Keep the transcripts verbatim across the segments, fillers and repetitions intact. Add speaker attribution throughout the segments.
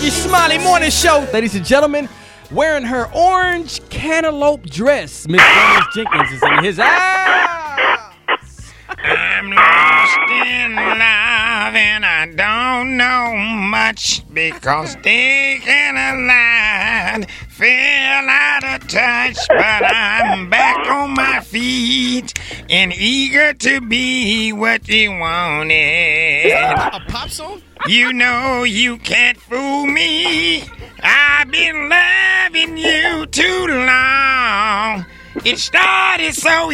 Speaker 1: Ricky Smiley Morning Show. Ladies and gentlemen, wearing her orange cantaloupe dress, Miss Janice Jenkins is in his eyes.
Speaker 2: I'm lost in love and I don't know much because they can't align. Fell out of touch, but I'm back on my feet and eager to be what you wanted.
Speaker 1: A pop song?
Speaker 2: You know you can't fool me. I've been loving you too long. It started so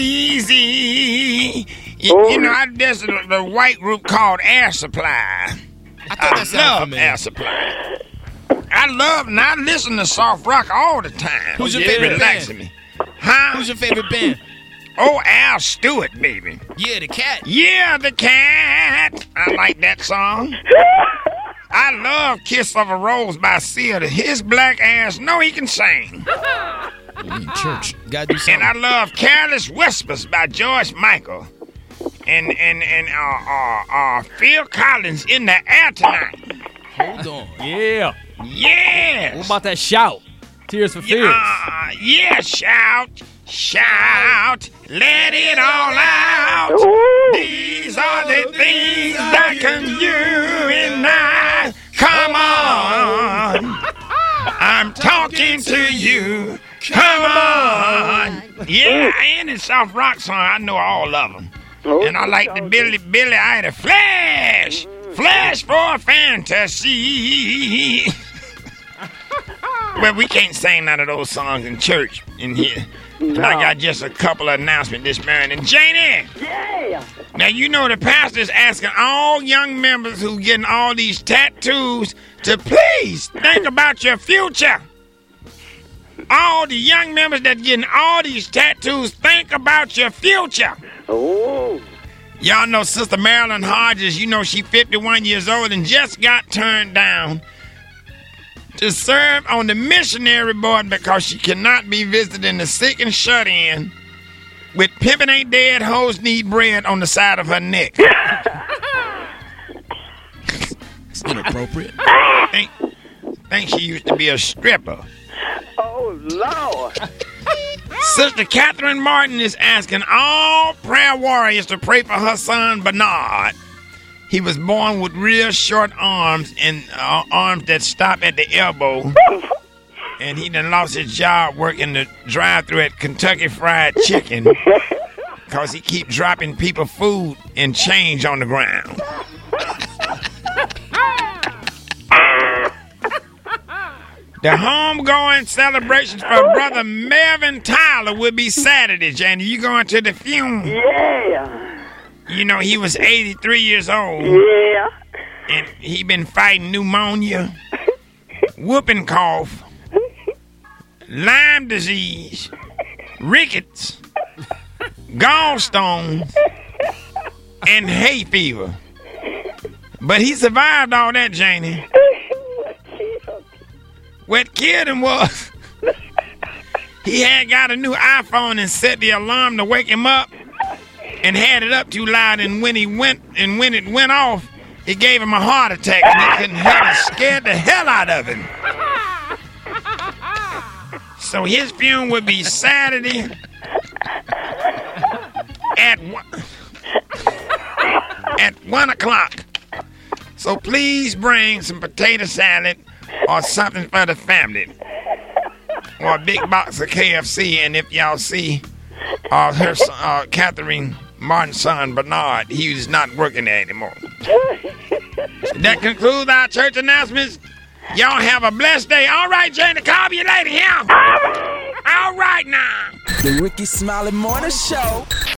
Speaker 2: easy. You, you know, I, there's a, a white group called Air Supply.
Speaker 1: I, I
Speaker 2: love Air Supply. I love, and I listen to soft rock all the time.
Speaker 1: Who's your
Speaker 2: It
Speaker 1: favorite
Speaker 2: relaxes
Speaker 1: band?
Speaker 2: me. Huh?
Speaker 1: Who's your favorite band?
Speaker 2: Oh, Al Stewart, baby.
Speaker 1: Yeah, the cat.
Speaker 2: Yeah, the cat. I like that song. I love Kiss of a Rose by Sia. His black ass know he can sing.
Speaker 1: We in church. Gotta do something.
Speaker 2: And I love Careless Whispers by George Michael. And and and uh uh uh Phil Collins, In the Air Tonight.
Speaker 1: Hold on. Yeah.
Speaker 2: Yes.
Speaker 1: What about that shout? Tears for Fears.
Speaker 2: Uh, yeah, shout, shout, let it all out. These are the things that can you and I. Come on. I'm talking to you. Come on. Yeah, and in soft rock song, I know all of them. And I like the Billy Billy Idol. Flash! Flash for fantasy. Well, we can't sing none of those songs in church in here. And I got just a couple of announcements this morning. Janie!
Speaker 3: Yeah!
Speaker 2: Now, you know the pastor's asking all young members who getting all these tattoos to please think about your future. All the young members that getting all these tattoos, think about your future.
Speaker 3: Oh.
Speaker 2: Y'all know Sister Marilyn Hodges, you know she fifty-one years old and just got turned down to serve on the missionary board because she cannot be visiting the sick and shut in with pimpin' ain't dead, hoes need bread on the side of her neck.
Speaker 1: It's inappropriate.
Speaker 2: think, think she used to be a stripper.
Speaker 3: Oh, Lord.
Speaker 2: Sister Catherine Martin is asking all prayer warriors to pray for her son, Bernard. He was born with real short arms and uh, arms that stop at the elbow. And he done lost his job working the drive-thru at Kentucky Fried Chicken because he keep dropping people food and change on the ground. The homegoing celebrations for Brother Melvin Tyler will be Saturday, Janie. You going to the funeral?
Speaker 3: Yeah.
Speaker 2: You know, he was eighty-three years old.
Speaker 3: Yeah.
Speaker 2: And he been fighting pneumonia, whooping cough, Lyme disease, rickets, gallstones, and hay fever. But he survived all that, Janie. What killed him was he had got a new iPhone and set the alarm to wake him up and had it up too loud, and when he went and when it went off, it gave him a heart attack and he couldn't help it. Scared the hell out of him. So his funeral would be Saturday at one, at one o'clock. So please bring some potato salad or something for the family, or a big box of K F C. And if y'all see uh, her son, uh, Catherine Martin's son Bernard, he's not working there anymore. That concludes our church announcements. Y'all have a blessed day. All right, Jane, call you later. Yeah. All right now.
Speaker 4: The Ricky Smiley Morning Show.